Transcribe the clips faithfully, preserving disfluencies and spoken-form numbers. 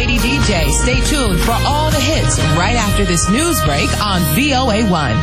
Lady D J. Stay tuned for all the hits right after this news break on V O A one.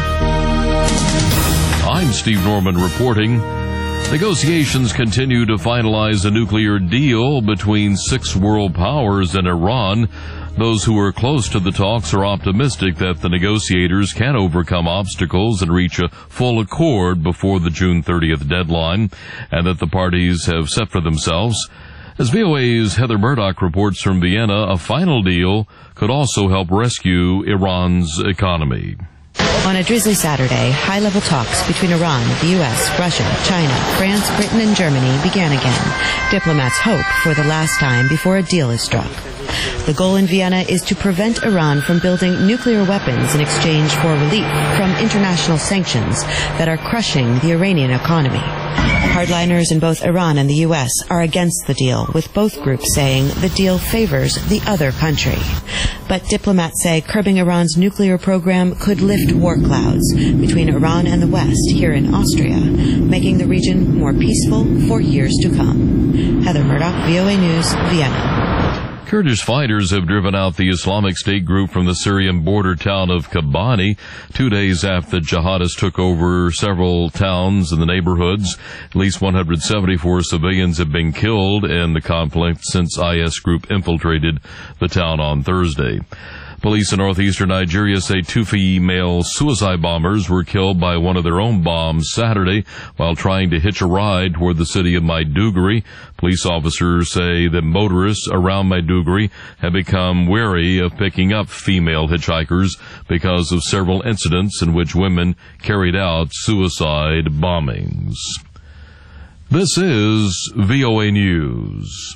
I'm Steve Norman reporting. Negotiations continue to finalize a nuclear deal between six world powers and Iran. Those who are close to the talks are optimistic that the negotiators can overcome obstacles and reach a full accord before the June thirtieth deadline, and that the parties have set for themselves. As V O A's Heather Murdoch reports from Vienna, a final deal could also help rescue Iran's economy. On a drizzly Saturday, high-level talks between Iran, the U S, Russia, China, France, Britain, and Germany began again. Diplomats hope for the last time before a deal is struck. The goal in Vienna is to prevent Iran from building nuclear weapons in exchange for relief from international sanctions that are crushing the Iranian economy. Hardliners in both Iran and the U S are against the deal, with both groups saying the deal favors the other country. But diplomats say curbing Iran's nuclear program could lift war clouds between Iran and the West here in Austria, making the region more peaceful for years to come. Heather Murdoch, V O A News, Vienna. Kurdish fighters have driven out the Islamic State group from the Syrian border town of Kobani, two days after the jihadists took over several towns in the neighborhoods. At least one hundred seventy-four civilians have been killed in the conflict since I S group infiltrated the town on Thursday. Police in northeastern Nigeria say two female suicide bombers were killed by one of their own bombs Saturday while trying to hitch a ride toward the city of Maiduguri. Police officers say that motorists around Maiduguri have become wary of picking up female hitchhikers because of several incidents in which women carried out suicide bombings. This is V O A News.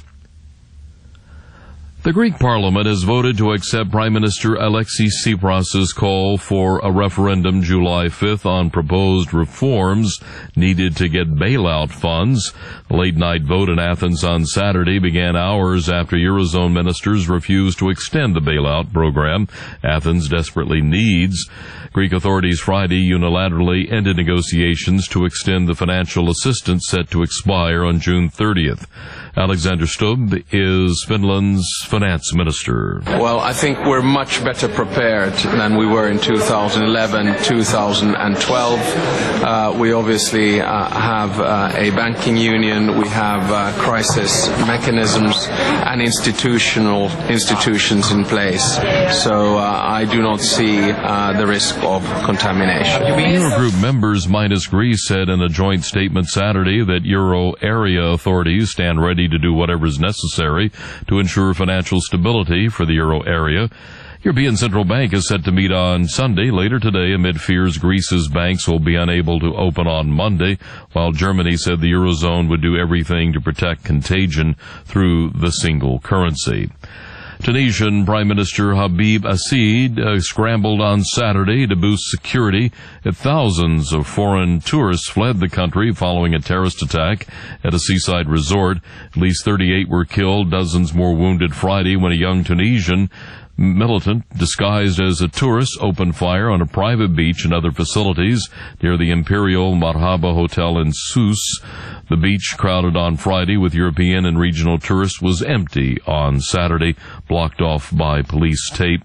The Greek Parliament has voted to accept Prime Minister Alexis Tsipras' call for a referendum July fifth on proposed reforms needed to get bailout funds. The late-night vote in Athens on Saturday began hours after Eurozone ministers refused to extend the bailout program Athens desperately needs. Greek authorities Friday unilaterally ended negotiations to extend the financial assistance set to expire on June thirtieth. Alexander Stubb is Finland's finance minister. Well, I think we're much better prepared than we were in two thousand eleven, two thousand twelve. Uh, we obviously uh, have uh, a banking union, we have uh, crisis mechanisms and institutional institutions in place. So uh, I do not see uh, the risk of contamination. Eurogroup members minus Greece said in a joint statement Saturday that Euro area authorities stand ready to do whatever is necessary to ensure financial stability for the Euro area. European Central Bank is set to meet on Sunday later today amid fears Greece's banks will be unable to open on Monday, while Germany said the Eurozone would do everything to protect contagion through the single currency. Tunisian Prime Minister Habib Assid uh, scrambled on Saturday to boost security as thousands of foreign tourists fled the country following a terrorist attack at a seaside resort. At least thirty-eight were killed, dozens more wounded Friday when a young Tunisian militant disguised as a tourist opened fire on a private beach and other facilities near the Imperial Marhaba Hotel in Sousse. The beach, crowded on Friday with European and regional tourists, was empty on Saturday, blocked off by police tape.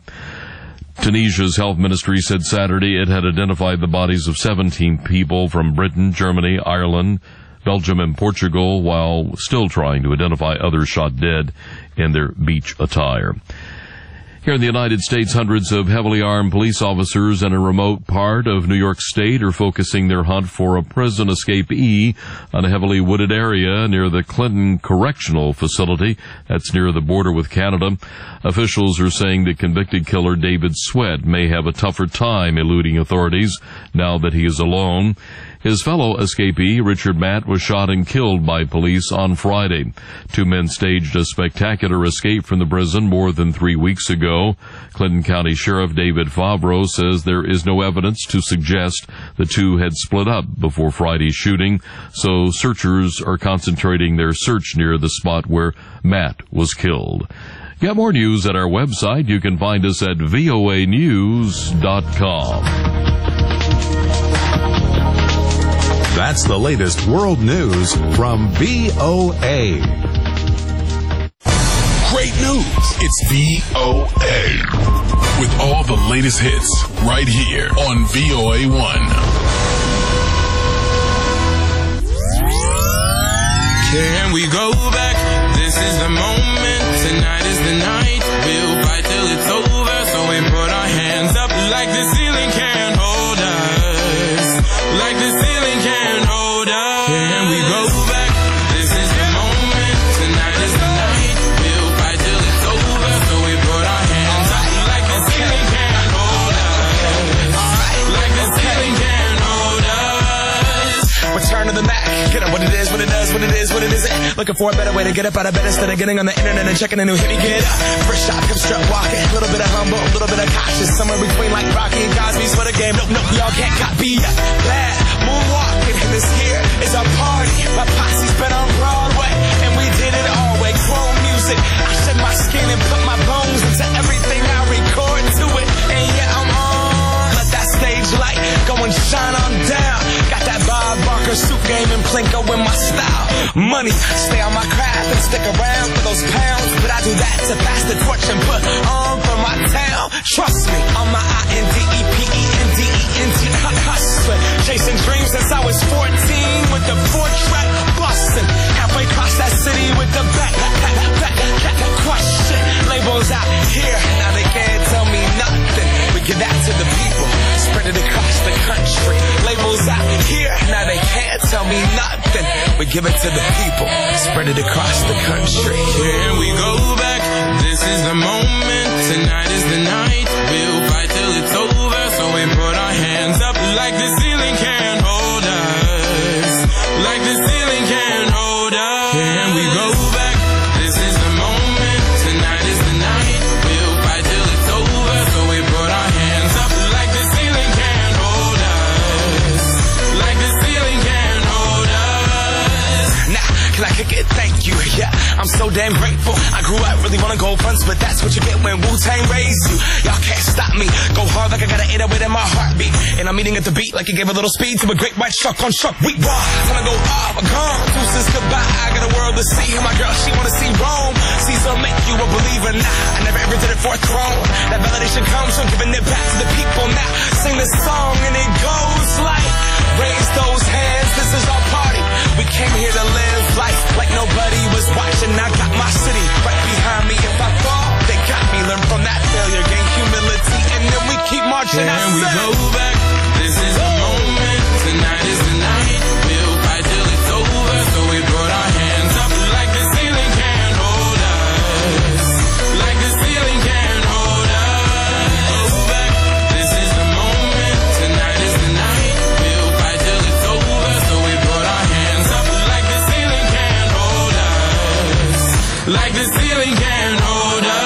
Tunisia's health ministry said Saturday it had identified the bodies of seventeen people from Britain, Germany, Ireland, Belgium, and Portugal, while still trying to identify others shot dead in their beach attire. Here in the United States, hundreds of heavily armed police officers in a remote part of New York State are focusing their hunt for a prison escapee on a heavily wooded area near the Clinton Correctional Facility. That's near the border with Canada. Officials are saying that convicted killer David Sweat may have a tougher time eluding authorities now that he is alone. His fellow escapee, Richard Matt, was shot and killed by police on Friday. Two men staged a spectacular escape from the prison more than three weeks ago. Clinton County Sheriff David Favreau says there is no evidence to suggest the two had split up before Friday's shooting, so searchers are concentrating their search near the spot where Matt was killed. Get more news at our website. You can find us at V O A news dot com. That's the latest world news from V O A. Great news! news. It's V O A. With all the latest hits right here on V O A one. Can we go back? This is the moment. Tonight is the night. We'll fight till it's over. So we put our hands up like the ceiling can't hold us. Like the ceiling can't hold us. Can we go back? This is the moment. Tonight is the night. We'll fight till it's over. So we put our hands up like the ceiling can't hold us. Like the ceiling can't hold us. Return to the Mac. Get up what it is, what it does, what it is, what it isn't. Looking for a better way to get up out of bed instead of getting on the internet and checking a new hit. Me get up, first shot, come strut walking. A little bit of humble, a little bit of cautious. Somewhere between like Rocky and Cosby's for the game. Nope, nope, y'all can't copy ya. Glad, moonwalking, and this here is our party. My posse's been on Broadway, and we did it all way. Chrome music, I shed my skin and put my bones into everything I record to it. And yeah, I'm on. Let that stage light go and shine on down. Got that Bob Barker suit game and Plinko in my style. Money, stay on my craft and stick around for those pounds. But I do that to pass the torch and put on for my town. Trust me, on my I N D E P E N D E N T hustling. Chasing dreams since I was fourteen with the four-track bustin'. Halfway across that city with the back, back, back, back, back, crush shit. Labels out here, now they can't tell me nothing. We give that to the people, spread it across the country. Labels out here, now they can't tell me nothing. We give it to the people, spread it across the country. Can we go back? This is the moment. Tonight is the night. We'll fight till it's over. So we put our hands up like the ceiling can't hold us. Like the ceiling can't hold us. Can we go back? This is the moment. Tonight is the night. We'll fight till it's over. So we put our hands up like the ceiling can't hold us. Like the ceiling can't hold us. Nah, can I kick it? Thank you, yeah, I'm so damn grateful. I grew up really wanna go fronts, but that's what you get when Wu-Tang raised you. Y'all can't stop me, go hard like I got an eight oh eight in my heartbeat. And I'm eating at the beat like it gave a little speed to a great white shark on shark. We raw, time to go off, gone, deuces goodbye. I got a world to see, and my girl, she wanna see Rome. Caesar make you a believer, nah, I never ever did it for a throne. That validation comes from giving it back to the people. Now, sing this song and it goes like, raise those hands, this is our party. We came here to live life like nobody was watching. I got my city right behind me. If I fall, they got me. Learn from that failure, gain humility, and then we keep marching. Can we go back? This is the moment. Tonight is the night. We'll fight till it's over. So we put our hands up like the ceiling can't hold us. Like the ceiling can't hold us. Go back. This is the moment. Tonight is the night. We'll fight till it's over. So we put our hands up like the ceiling can't hold us. Like the ceiling can't hold us.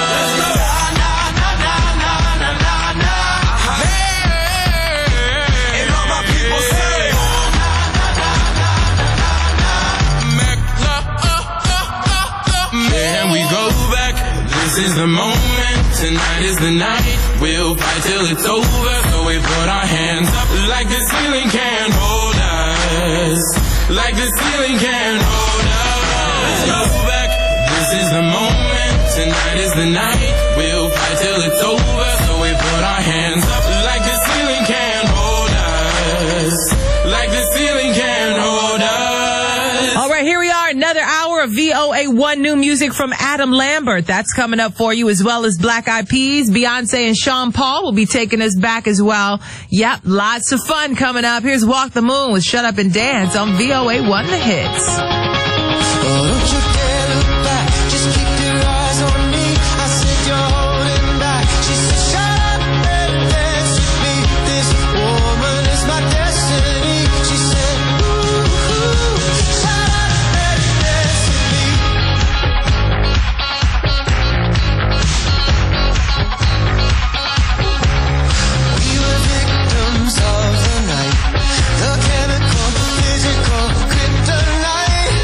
This is the moment, tonight is the night. We'll fight till it's over. So we put our hands up like the ceiling can't hold us. Like the ceiling can't hold us. Go back, this is the moment, tonight is the night. We'll fight till it's over. So we put our hands up like the ceiling can't hold us. Like the ceiling can't hold us. All right, here we are, another hour of V O A one new music from Adam Lambert. That's coming up for you, as well as Black Eyed Peas. Beyonce and Sean Paul will be taking us back as well. Yep, lots of fun coming up. Here's Walk the Moon with Shut Up and Dance on V O A one The Hits. Oh, don't you dare look back, just keep your eyes on me. I said you're holding back. She said shut up and dance with me. This woman is my destiny. She said ooh, ooh, shut up and dance with me. We were victims of the night, the chemical, physical kryptonite.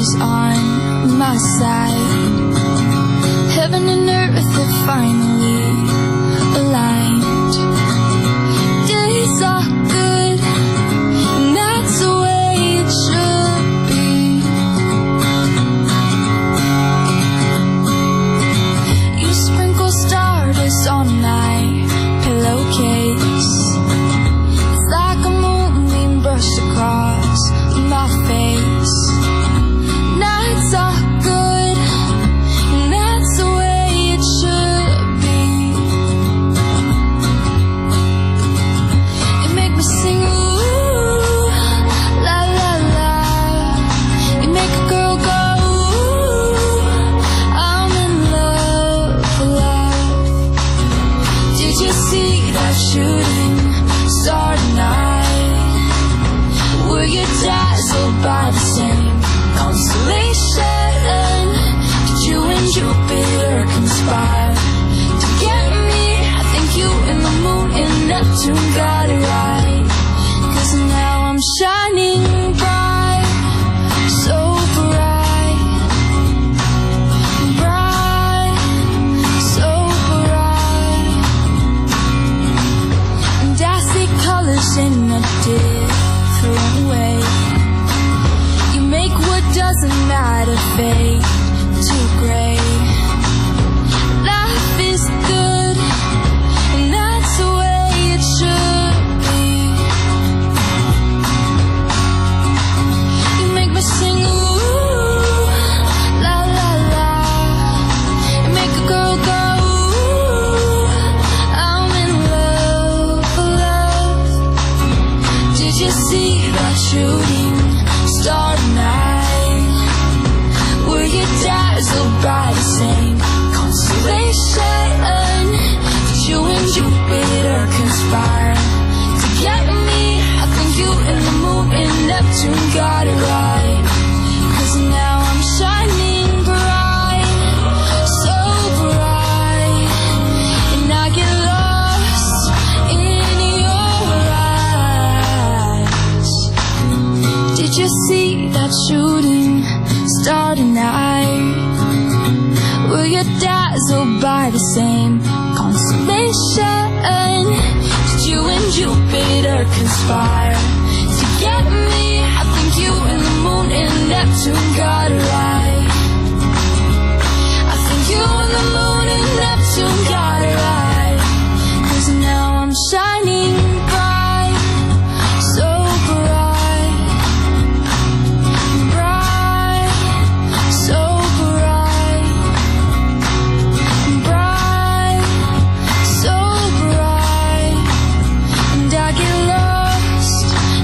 is on my side. Heaven and earth have finally aligned. Days are good, and that's the way it should be. You sprinkle stardust on my pillowcase. It's like a moonbeam brushed across my face. Nights are good, and that's the way it should be. You make me sing, ooh, la la la. You make a girl go, ooh, I'm in love, love. Did you see that shooting star tonight? Were you dazzled by the same constellation? Did you and Jupiter conspire to get me? I think you and the moon and Neptune got it right. 'Cause now I'm shining bright, so bright, bright, so bright. And I see colors in a different way. You make what doesn't matter fade to gray. Life is good, and that's the way it should be. You make me sing, ooh, la la la. You make a girl go, ooh, I'm in love, love. Did you see that shooting star tonight? Were you dazzled by the same constellation? Did you and Jupiter conspire to get me? I think you and the moon and Neptune got it right. 'Cause now I'm shining bright, so bright, and I get lost in your eyes. Did you see that shooting star tonight? Were you dazzled by the same constellation? Did you and Jupiter conspire to get me? I think you and the moon and Neptune got it right. I think you and the moon and Neptune got it right. 'Cause now I'm shining bright, so bright, bright, so bright, bright, so bright. And I get lost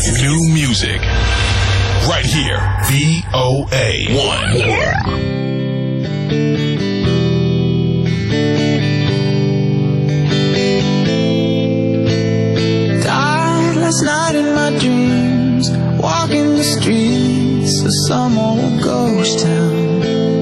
new music. Right here, V O A one. Died last night in my dreams, walking the streets of some old ghost town.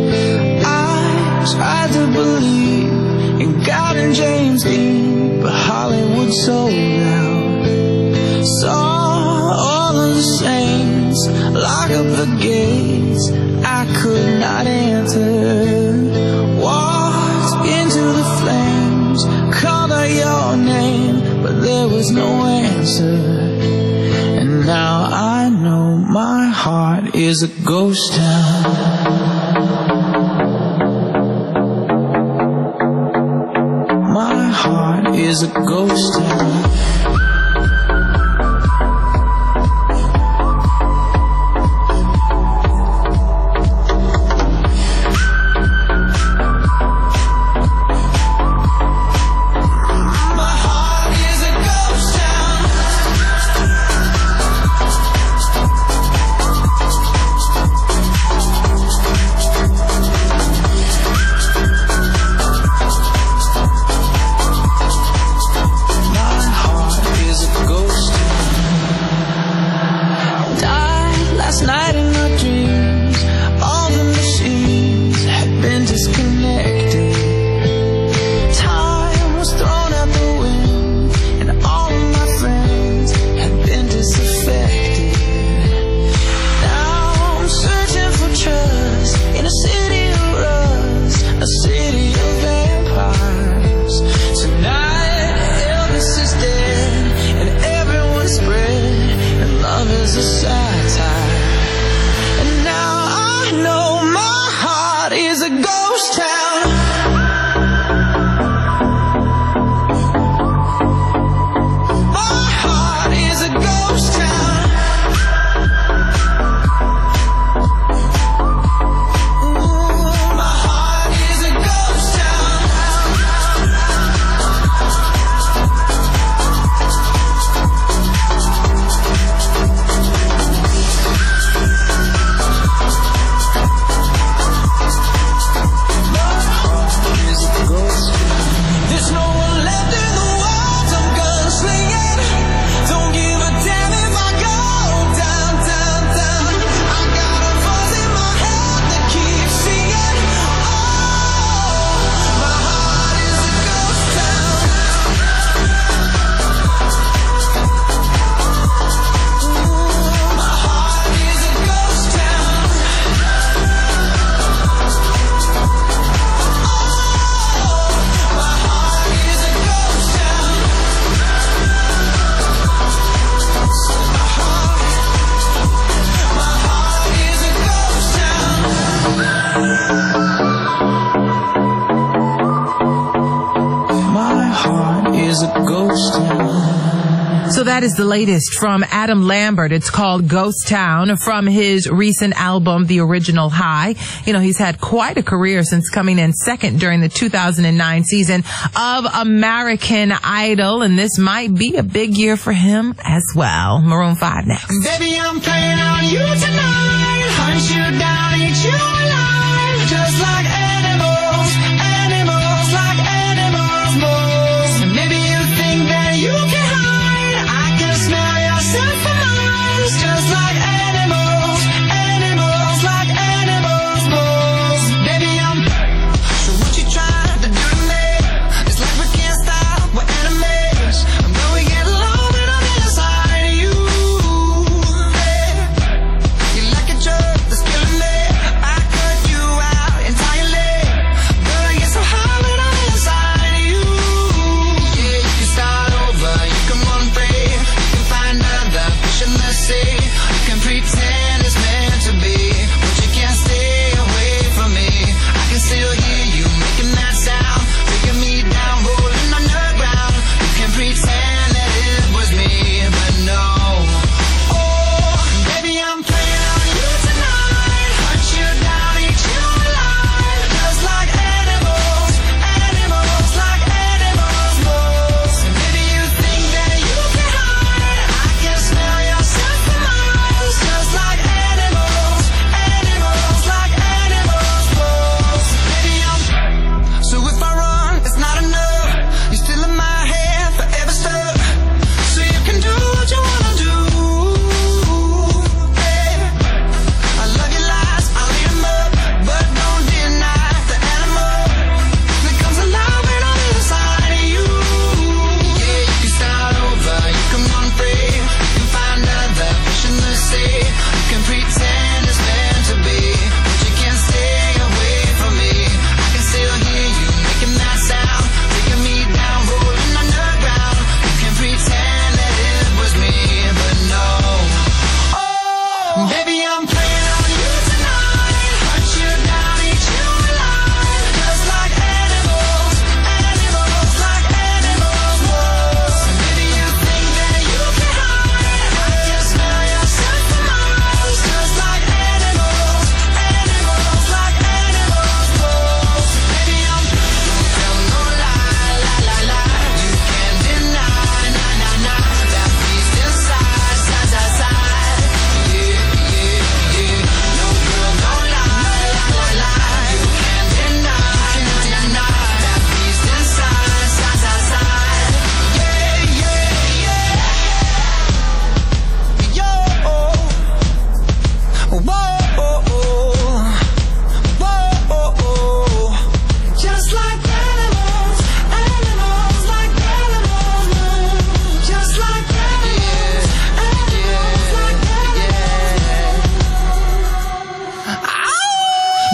I tried to believe in God and James Dean, but Hollywood sold out. Saw all of the saints lock up the gates I could not enter. Walked into the flames, called out your name, but there was no answer. And now I know my heart is a ghost town. My heart is a ghost town. So that is the latest from Adam Lambert. It's called Ghost Town from his recent album, The Original High. You know, he's had quite a career since coming in second during the two thousand nine season of American Idol, and this might be a big year for him as well. Maroon five next. Baby, I'm playing on you tonight. Hunt you down, eat you alive. Just like animals, animals, like animals, moles. And maybe you think that you can hide. I can smell yourself for miles. Just like animals, animals, like animals, moles. Baby, I'm. So what you trying to do to me? It's like we can't stop, we're enemies. I know we get along, but I'm inside of you. You like a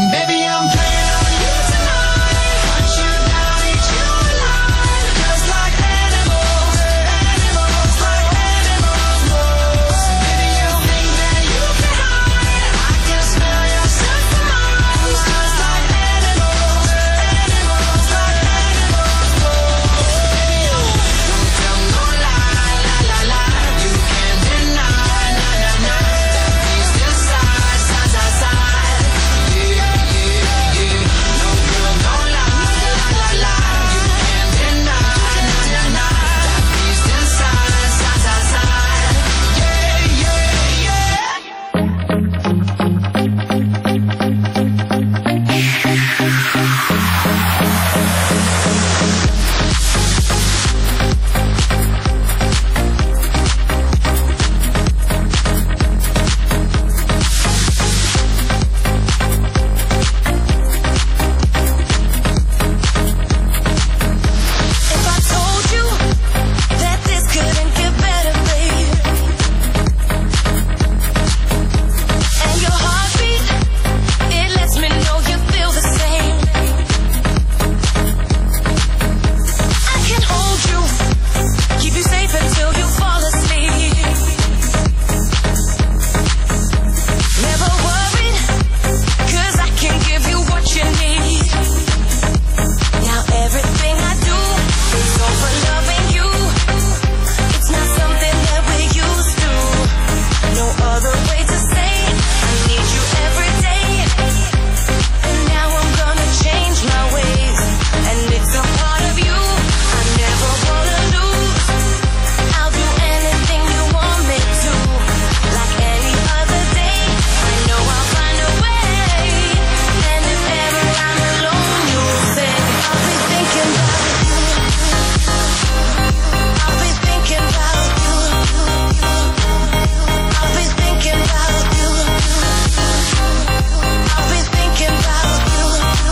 Baby, I'm playing on you tonight. Hunt you down, eat you alive. Just like animals, animals, like animals. Whoa. So baby, you think that you can hide? I can smell your scent from miles. Just like animals, animals, like animals. Whoa. Baby, you don't tell no lie, la la la. You can't deny, na na na. That we still side, side, side, side. Yeah, yeah, yeah. No girl, don't lie, la la la. You can't deny, na na na. That we still side, side, side, side. Yeah, yeah, yeah. If I told you that this couldn't get better, babe, and your heartbeat, it lets me know you feel the same. I can hold you, keep you safe until you fall asleep. Never worried, 'cause I can give you what you need. Now everything I do is all for loving you. It's not something that we're used to. No other way to say I need you every day. And now I'm gonna change my ways, and it's a part of you I never wanna lose. I'll do anything you want me to, like any other day. I know I'll find a way. And if ever I'm alone, you'll say I'll be thinking about you. I'll be thinking about you. I'll be thinking about you. I'll be thinking about you.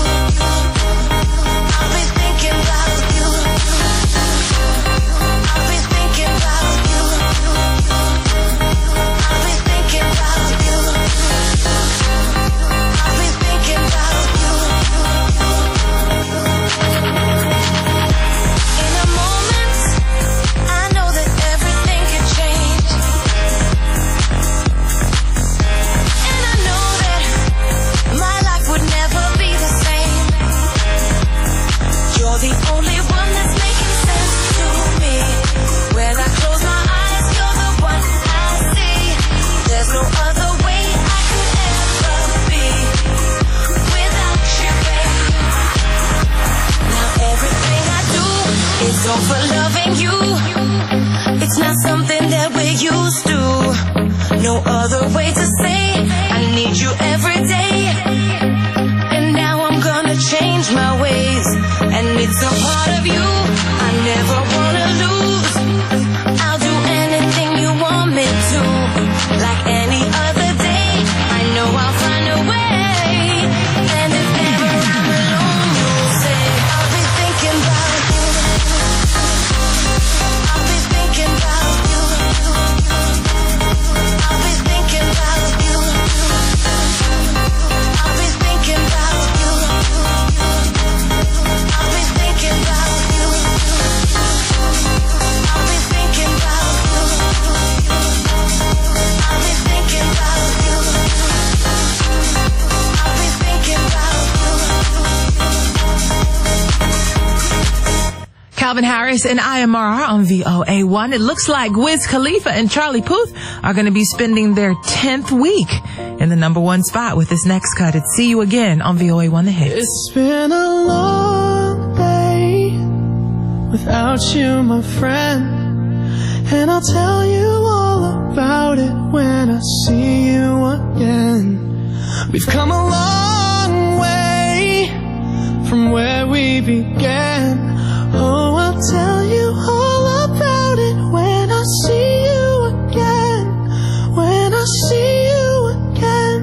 I'll be thinking about you. I'll be thinking about you. I'll be thinking about you. I'll be thinking about you. In a moment, I know that everything can change. And I know that my life would never be the same. You're the only one that's making sense to me. When I close my eyes, you're the one I see. There's no other way I could ever be without you, babe. Now everything I do is all for loving you. It's not something that we're used to. No other way to say I need you every day. And now I'm gonna change my ways, and it's a part of you I never wanna lose. I'll do anything you want me to, like any other day. I know I'll find a way. And if ever I'm alone, you'll say I'll be thinking about you. I'll be thinking about you. I'll be thinking about you. I'll be thinking about you. I'll be thinking about you. I'll be thinking about you. I'll be thinking about you. I'll be thinking about you. Calvin Harris and I M R on V O A one. It looks like Wiz Khalifa and Charlie Puth are going to be spending their tenth week in the number one spot with this next cut. It's See You Again on V O A one The Hits. It's been a long day without you, my friend, and I'll tell you all about it when I see you again. We've come a long way from where we began. Oh, I'll tell you all about it when I see you again. When I see you again.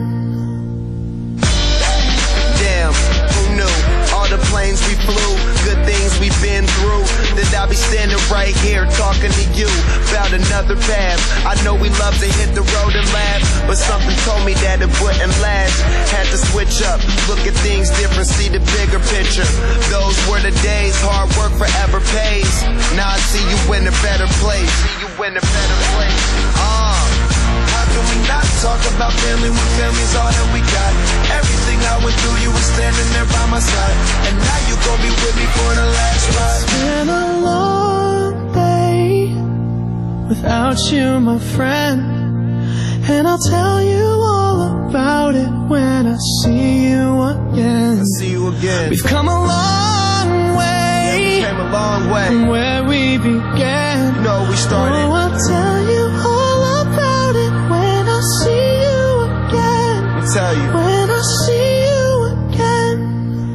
Damn, who knew? All the planes we flew, good things we've been through. That I'll be be standing right here talking to you about another path. I know we love to hit the road and laugh, but something told me that it wouldn't last. Had to switch up, look at things different, see the bigger picture. Those were the days, hard work forever pays. Now I see you in a better place. See you in a better place. Uh, how can we not talk about family when family's all that we got? Everything I went through, you were standing there by my side, and now you gon' be with me for the last ride. It's been a long day without you, my friend, and I'll tell you all about it when I see you again. I see you again. We've come a long way, yeah, we came a long way from where we began. You know we started. Oh, I'll tell you all about it when I see you again. Let me tell you. When I see you again.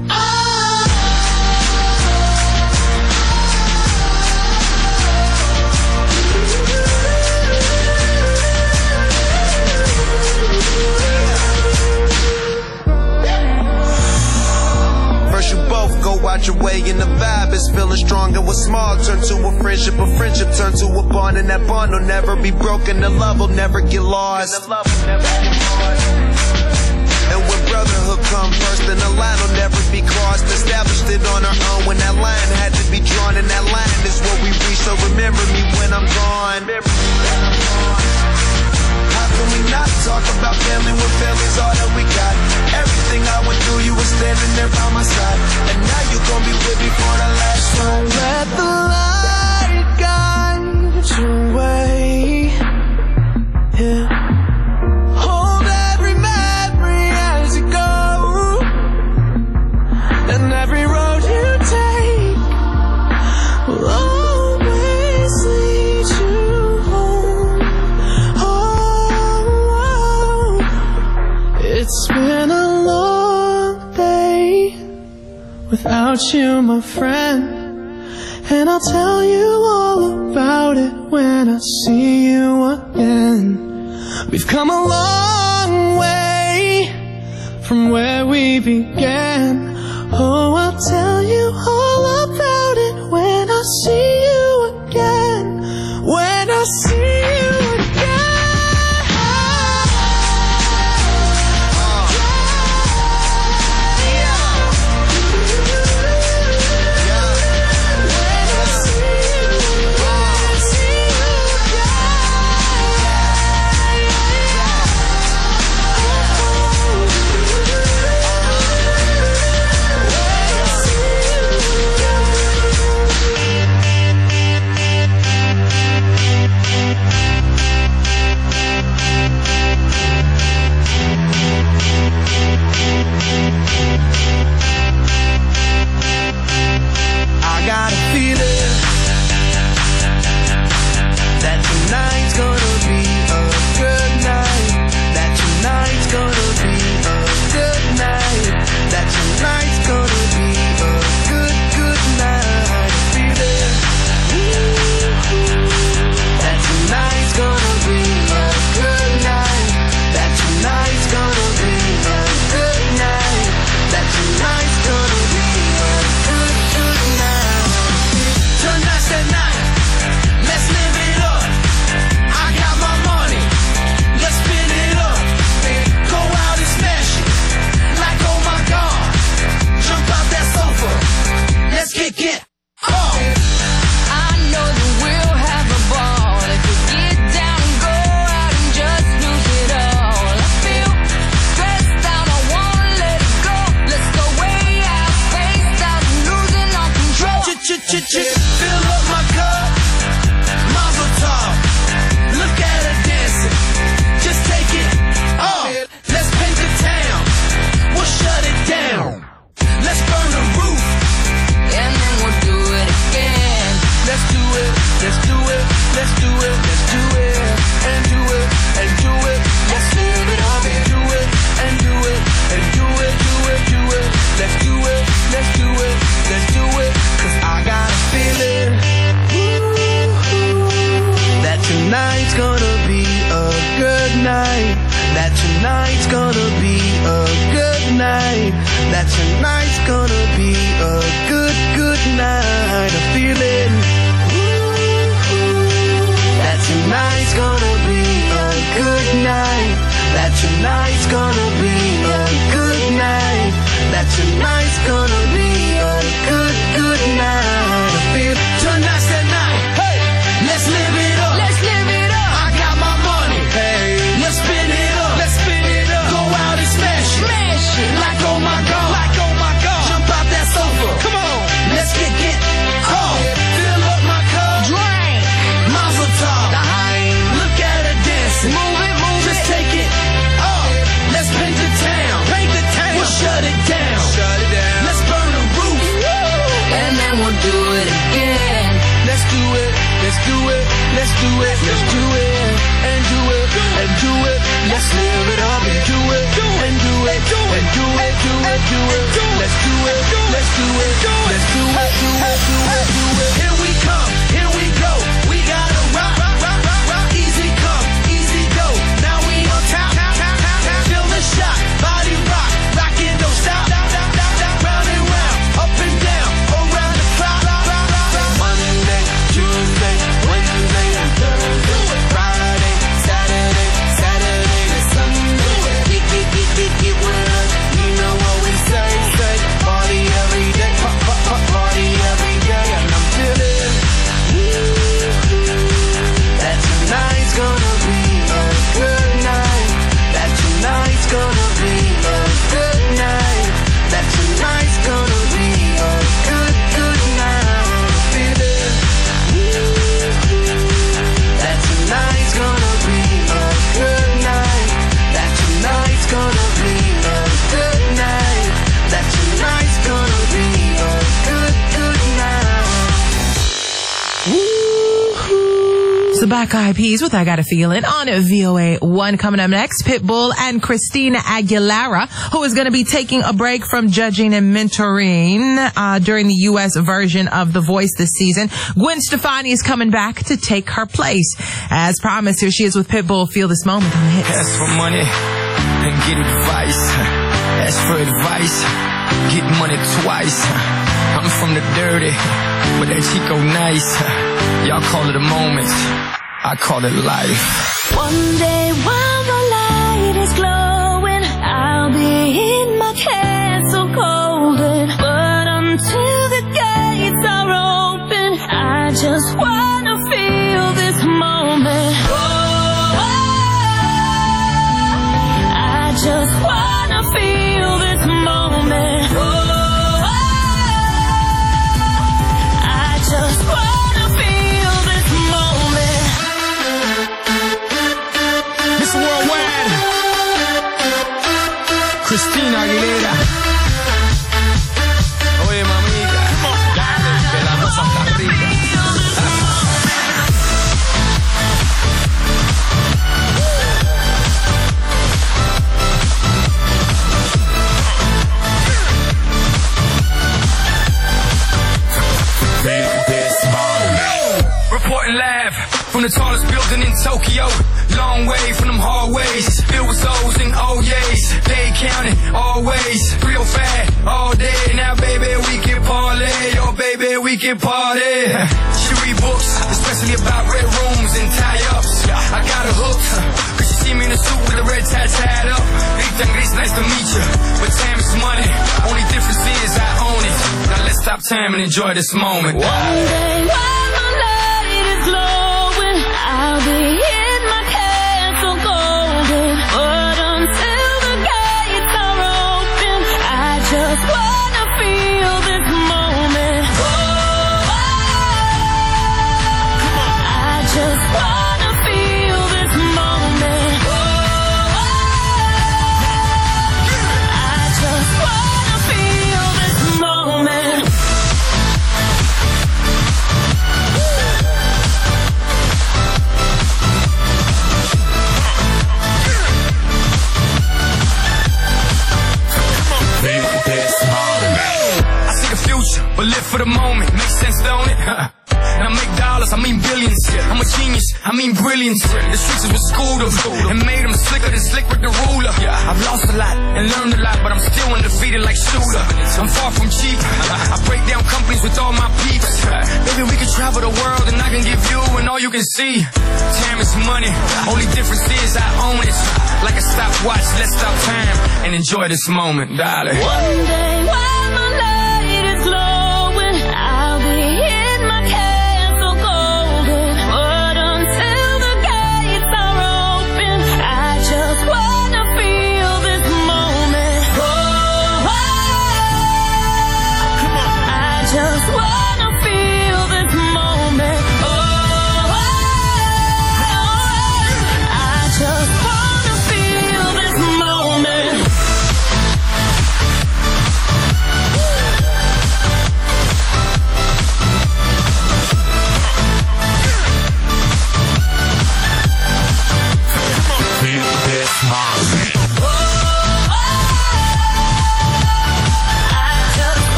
First you both go out your way and the vibe is feeling strong, and what's small turn to a friendship, a friendship turn to a bond, and that bond will never be broken, the love will never get lost. And when brotherhood come first, then the line will never be crossed. Established it on our own when that line had to be drawn, and that line is what we reach, so remember me when I'm gone. How can we not talk about family when family's all that we got? Everything I went through, you were standing there by my side, and now you gon' be with me for the last ride. Let the light guide your way. Yeah. Hold every memory as you go, and every road you take will always lead you home. Oh, it's been a long day without you, my friend, and I'll tell you all about it when I see you again. We've come a long way from where we began. Oh, I'll tell you all about it when I see you again. When I see you again. tonight's gonna be a good, good night. I feel tonight's the night. Hey, let's live it up. Let's live it up. I got my money. Hey, let's spin it up. Let's spin it up. Go out and smash it. Smash it. Like oh my God. Like oh my God. Jump out that sofa. Come on. Let's get get off. Fill up my cup. Drink. Mazel tov. Look at her dancing. Move it, move Just it. take it off. Let's paint the town. Paint the town. We'll shut it down. Shut it down. Let's burn the roof. Woo. And then we'll do it again. Let's do it. Let's do it. Let's do it. Let's do it. And do it. And do it. Let's live it up and do it. And do it. And do it. Do it. Do it. Let's do it. Let's do it. Let's do it. Do it. Do it. Do it. Here we come. Here we go. We gotta rock. Rock. Rock. Rock. Rock. Easy come. Easy go. Now we on top. Feel the shot. Body rock. Rockin'. Don't stop. Round and round. Up and down. Around the clock. Monday, Tuesday, Wednesday, and Thursday. Friday, Saturday, Saturday to Sunday. Get, get, get, get, get with us. You know what we say, say. Party every day. Pop, pop, pop, party every day. And I'm feeling that tonight's gonna be a good night. That tonight's gonna be a good night. That tonight's gonna be a good, good night. Feeling that tonight's gonna be a good night. That tonight's gonna be a good night. That tonight's gonna be a good, good night. It's the Black Eyed Peas with I Got a Feeling on V O A one. Coming up next, Pitbull and Christina Aguilera, who is going to be taking a break from judging and mentoring uh, during the U S version of The Voice this season. Gwen Stefani is coming back to take her place. As promised, here she is with Pitbull. Feel this moment on the hits. Ask for money and get advice. Ask for advice, get money twice. I'm from the dirty, but that Chico nice. Y'all call it a moment, I call it life. One day while the light is glowing, I'll be in my castle golden. But until the gates are open, I just wanna feel this moment. Oh, I just wanna feel this moment. Oh, I just wanna feel this moment. Miss Worldwide, Christina Aguilera. Oye, mamita, dale, que la cosa está rica. Reporting live from the tallest building in Tokyo. Long way from them hallways, filled with O's and O's. They counting always, real fat all day. Now baby we can parlay, oh baby we can party. She read books, especially about red rooms and tie-ups. I got her hooked, cause she see me in a suit with a red tie tied up. Rita and Gris, nice to meet you, but time is money. Only difference is I own it. Now let's stop time and enjoy this moment. One day while the light is glowing, I'll be in my castle golden. But until the gates are open, I just wanna feel this moment. Oh, I just wanna feel this moment. Oh, I just wanna feel this moment. But live for the moment, makes sense, don't it? Now make dollars, I mean billions. I'm a genius, I mean brilliance. The streets is what schooled them and made them slicker than slick with the ruler. I've lost a lot and learned a lot, but I'm still undefeated like Shooter. I'm far from cheap, I break down companies with all my peeps. Baby, we can travel the world and I can give you and all you can see. Time is money, only difference is I own it. Like a stopwatch, let's stop time and enjoy this moment, darling. One day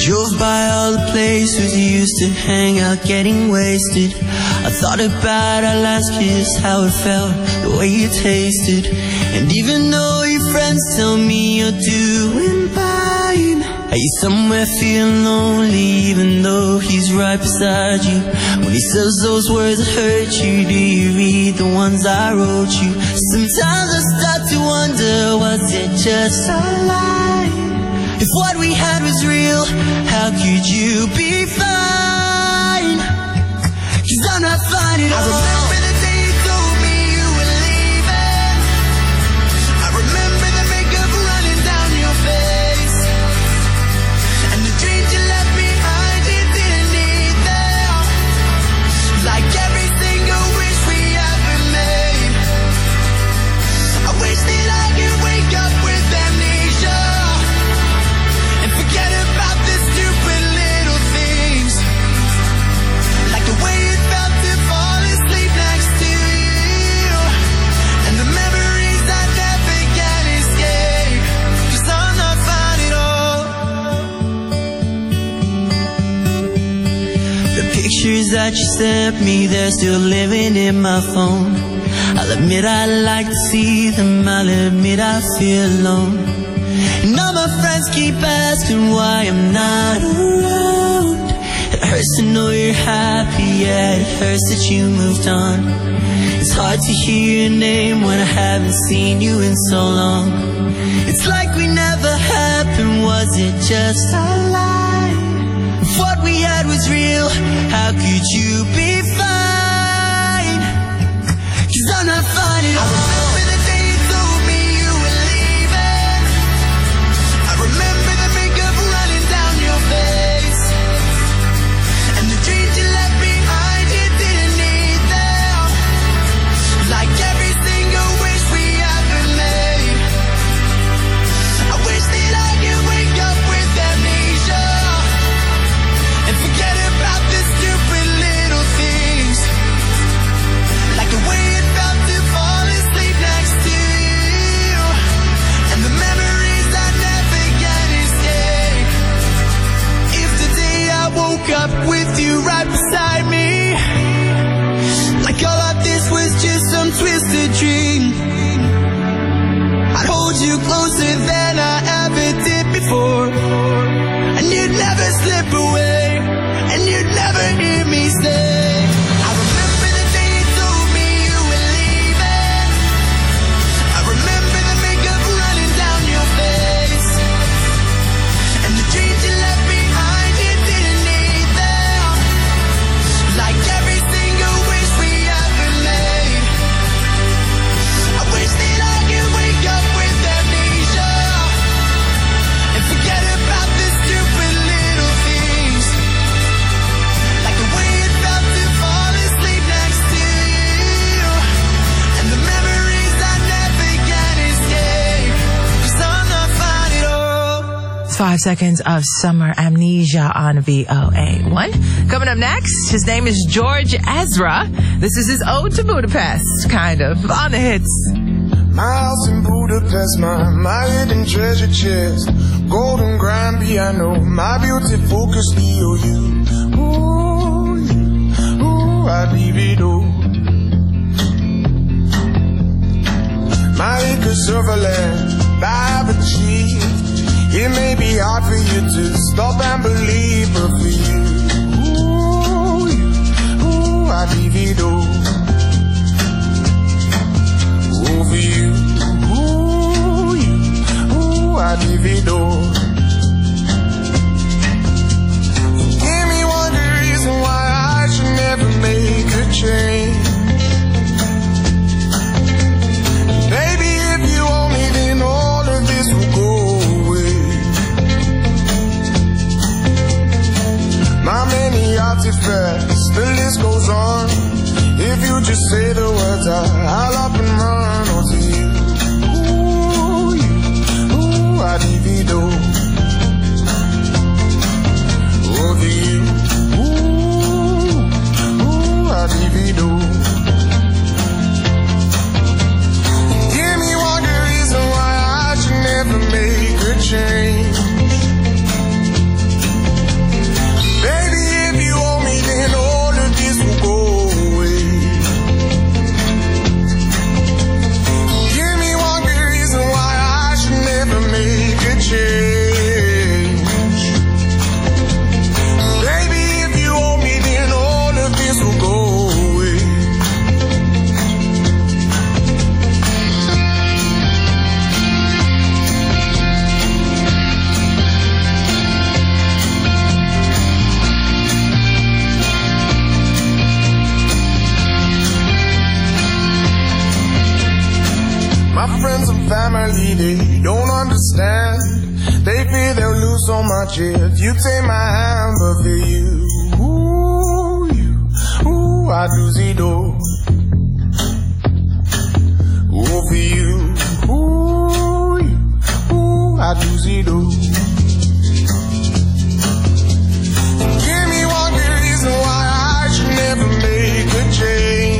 drove by all the places we used to hang out getting wasted. I thought about our last kiss, how it felt, the way you tasted. And even though your friends tell me you're doing fine, are you somewhere feeling lonely even though he's right beside you? When he says those words that hurt you, do you read the ones I wrote you? Sometimes I start to wonder, was it just a lie? If what we had was real, how could you be fine? 'Cause I'm not fine at all. I remember the day you told me you were leaving. I remember the makeup running down your face, and the dreams you left behind you didn't need them. Like every single wish we ever made. I wish that I could wake up with amnesia and forget about the stupid little things. Like the way it felt to fall asleep next to you, and the memories I never can escape. 'Cause I'm not fine at all. The pictures that you sent me, they're still living in my phone. I'll admit I like to see them, I'll admit I feel alone. And all my friends keep asking why I'm not around. It hurts to know you're happy, yeah, it hurts that you moved on. It's hard to hear your name when I haven't seen you in so long. It's like we never happened, was it just a lie? If what we had was real, how could you be fine? 'Cause I'm not fine at all. I remember the day you told me you were leaving. I remember the makeup running down your face, and the dreams you left behind you didn't need them. Like every single wish we ever made. I wish that I could wake up with amnesia and forget about the stupid little things. Like the way it felt to fall asleep next to you, and the memories I never can escape. If today I woke up with you right beside me, like all of this was just some twisted dream, I'd hold you closer than I ever did before, and you'd never slip away, and you'd never hear me say, I remember the day you told me you were leaving. I remember the makeup running down your face, and the dreams you left behind you didn't need them. Like every single wish we ever made. I wish that I could wake up with amnesia and forget about the stupid little things. Like the way it felt to fall asleep next to you, and the memories I never can escape. 'Cause I'm not fine at all. It's five seconds of summer amnesia on V O A one. Coming up next, his name is George Ezra. This is his ode to Budapest, kind of, on the hits. My house in Budapest, my, my hidden treasure chest, golden grand piano, my beauty focus E O U. Ooh, you, ooh, I leave it all. My acres of land I've achieved. It may be hard for you to stop and believe, but for you, ooh, you, ooh, I leave it all. Ooh, for you, ooh, you, ooh, I leave it all. Give me one good reason why I should never make a change. Baby, if you owe me, then all of this will go away. My many artifacts, the list goes on. If you just say the words, I, I'll up and run. Oh, to you, ooh, you, ooh, I leave it all. Oh, to you, ooh, ooh, I leave it all. Give me one good reason why I should never make a change. apparently they don't understand. They fear they'll lose so much if you take my hand, but for you, ooh, you, ooh, I do see door. Ooh, for you, ooh, you, ooh, I do see door. Give me one good reason why I should never make a change.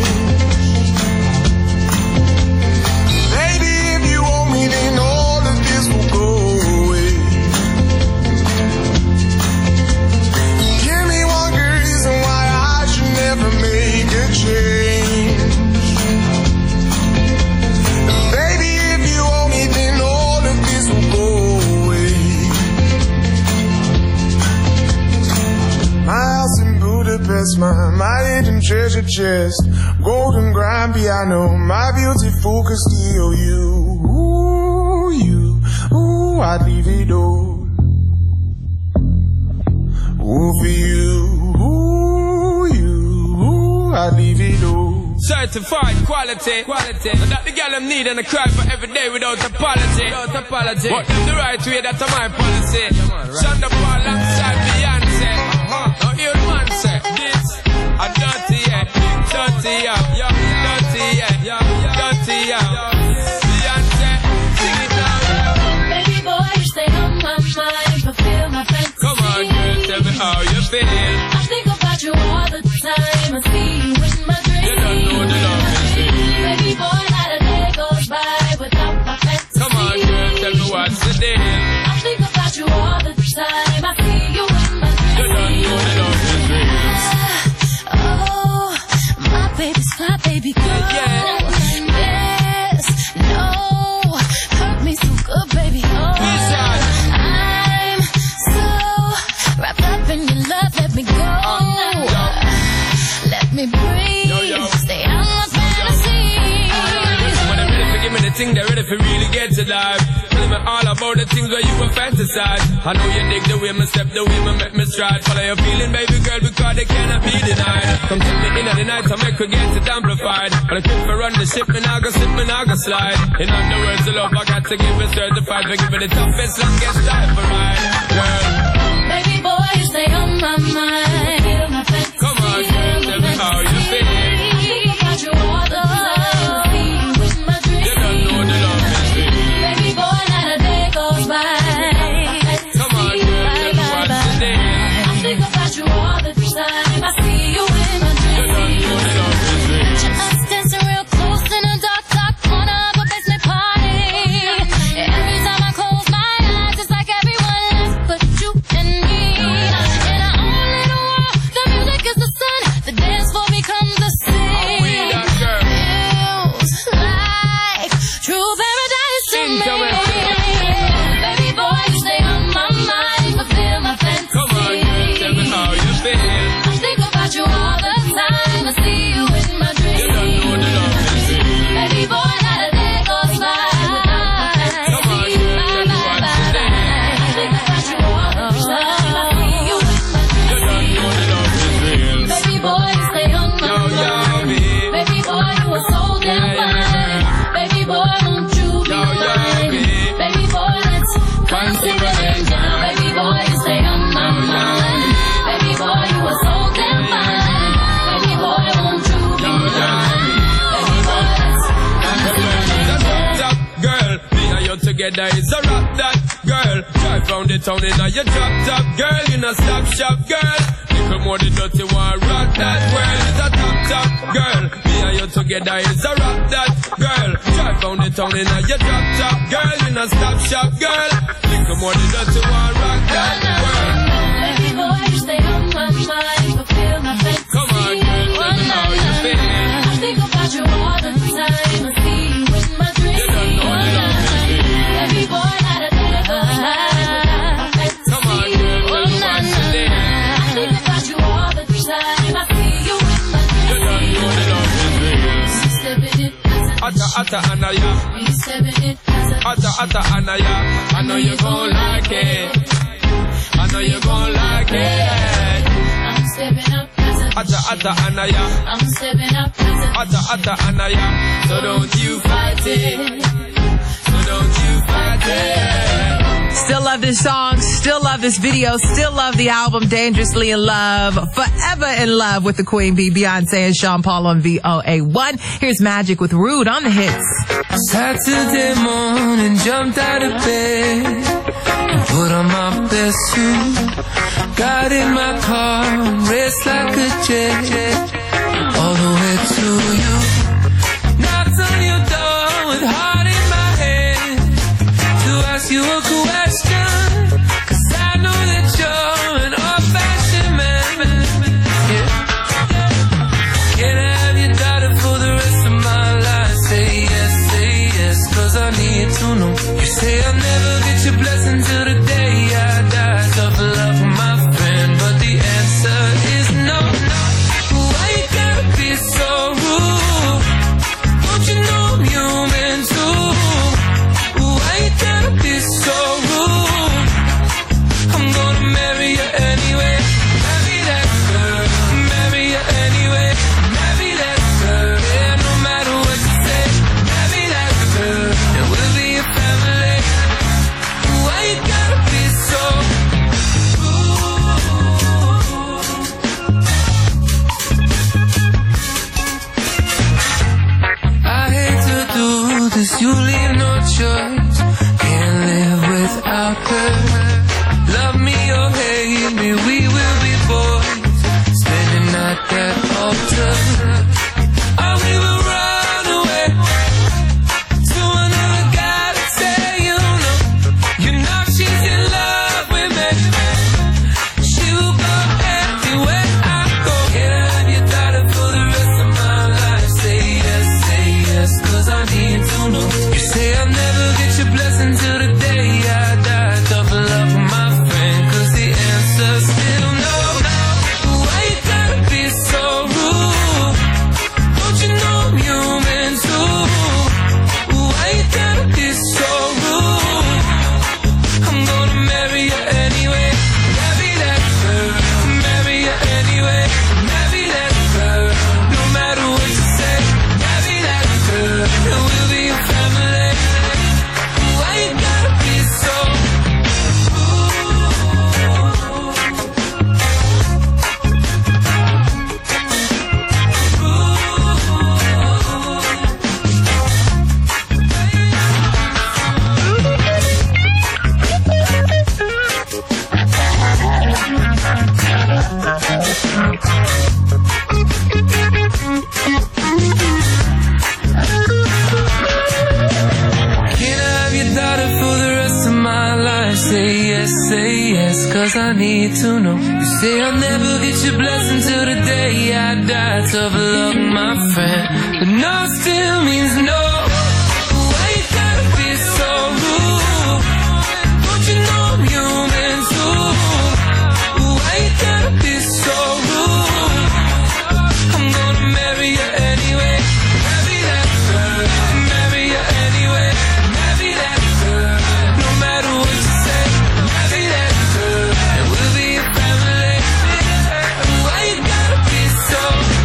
Baby, if you owe me, then all of this will go away. Give me one good reason why I should never make a change. Baby, if you owe me, then all of this will go away. My house in Budapest, my, my hidden treasure chest, golden grand piano, my beautiful Castillo. You, ooh, you, ooh, I'd leave it all. Ooh, for you, ooh, you, ooh, I'd leave it all. Certified quality, quality. That the girl I'm need and I cry for every day without apology. Without apology. But the right way, that's my policy. Shonda Paul alongside Beyonce. Uh-huh. Now hear the man say, this a dirty, yeah, dirty, yeah, yeah, dirty, yeah, yeah, dirty, yeah. Beyonce, sing it now. Baby boy, you stay on my mind, fulfill my fantasy. Come on, girl, tell me how you feel. I think about you all the time. I see you in my dreams. You don't know the love is real. Baby boy, not a day goes by without my fantasy. Come on, girl, tell me what's the deal. I think about you all the time. I see you in my dreams. You don't know the love is real. Oh, my baby's fly, baby girl. Yeah. Yes, no, hurt me so good, baby. Oh, I'm so wrapped up in your love. Let me go. Let me breathe. Yo, yo. Stay on my fantasy. When they're ready for give me the thing, they're ready for really get to life. Tell me all about the things where you were fantasize. I know you dig the way me step, the way me make me stride. Follow your feeling, baby girl, because they cannot be denied. Come take me in at the night, I make her get it amplified. But I keep me run the ship, me now go slip, me now go slide. In other words, the love I got to give it certified. For give it the toughest, longest time for ride. Girl, Baby boy, you stay on my mind. Feel my fantasy. come on, girl, tell me how you feel. Think about you all the time. See you in my dreams. You don't know the love is real. Baby boy, not a day goes by. Come on, girl, tell me what's the deal. I think about you all the time. I see you in my You don't dreams. know the love is real. Picture us dancing real close in a dark, dark corner of a basement party. Every time I close my eyes, it's like everyone else but you and me. In our own little world, the music is the sun. The dance floor becomes the How we scene. that girl? Feels like true paradise to me. Baby boy, you stay on my mind, fulfill my fantasy. Come on, girl, tell me how you feel. I think about you all the time. I see you in my dreams. You don't know the love is real. Baby boy, not a day goes by without my fantasy. Come on, girl, tell me what's the deal. I think about you all the time. I see you in my dreams. You don't know the love is real. Baby boy, you stay on my Yo, yo, mind. babe. Baby boy, you are so damn Yeah, yeah, fine. Baby boy, won't you be Yo, yo, mine? babe. Baby boy, let's Fancy revenge now. Baby boy, you stay on my mind. Baby boy, you are so damn fine. Baby boy, won't you be Yo, yo, mine? Baby boy, let's That's what's up, girl. Me and you together is a rap that, girl. Drive round the town in a your drop top, girl. You know stop shop, girl. Little more the dirty one, rock that world is a top top, girl. Me and you together is a rap that, girl. Drive round the town in a your drop top, girl. You know stop shop, girl. Little more the dirty one, rock that world. Baby boy, you stay on my mind, fulfill my fantasy. Come on, girl, tell me how you feel. I think about you all the time. I see you in my dreams. You don't know the love is real. Baby boy, not a day goes by without my fantasy. Come on, girl, tell me what's the deal. I think about you all the time. I see you in my You don't dreams. know the love is real. Stepping it, Atta, atta, anaya. we stepping it. Atta, atta, anaya. I know you gon' like it. I know you gon' like it. I'm stepping up. Atta, atta, anaya. I'm stepping up. Atta, atta, anaya. So don't you fight it. So don't you fight it. Still love this song, still love this video, still love the album Dangerously in Love, forever in love with the Queen Bee, Beyonce and Sean Paul on V O A one. Here's Magic with Rude on the hits. Saturday morning, jumped out of bed and put on my best suit. Got in my car, raced like a jet, all the way to you. Knocked on your door with heart in my head to ask you a question, 'cause I know that you're an old-fashioned man. Yeah. Can I have your daughter for the rest of my life? Say yes, say yes, 'cause I need to know. You say I'll never get your blessing till the day I die. Tough love for my friend, but the answer is no, no. Why you gotta be so rude? Don't you know I'm human too? Why you gotta be so rude? I'm gonna marry you anyway. Marry that girl. Marry you anyway. Marry that girl. Yeah, no matter what you say. Marry that girl. And we'll be a family. Why you gotta be so I hate to do this, you leave no choice. Can't live without her. Love me or hate me, we will be boys, standing at that altar. Or we will run away to another guy to say you know. You know she's in love with me. She will go everywhere I go. Can I have your daughter for the rest of my life? Say yes, say yes, 'cause I need to know. You say I'll never get your blessing till the day I die. Tough love for my friend, 'cause the answer's still no. Why you gotta be so rude? Don't you know I'm human too? Why you gotta be so rude? I'm gonna marry you anyway. Marry that girl. Marry you anyway. Marry that girl. No matter what you say. Marry that girl. And we'll be a family. Why you gotta be so Can I have your daughter for the rest of my life? Say yes, say yes, 'cause I need to know. You say I'll never get your blessing till the day I die. Tough luck, my friend, but no still means no. Why you gotta be so rude? Don't you know I'm human too? Why you gotta be so rude? I'm gonna marry you anyway. Marry that girl. Marry you anyway. Marry that girl. No matter what you say. Marry that girl. And we'll be a family. Why you gotta be so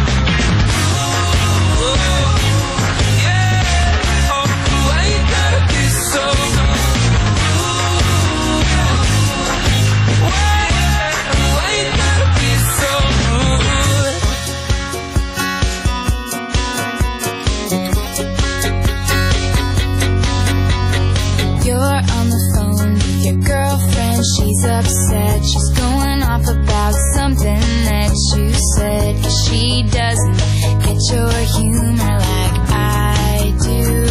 yeah. Oh, why you gotta be so Why, why you gotta be so rude? You're on the phone with your girlfriend. She's upset. She's going off about something that you said. 'Cause she doesn't get your humor like I do.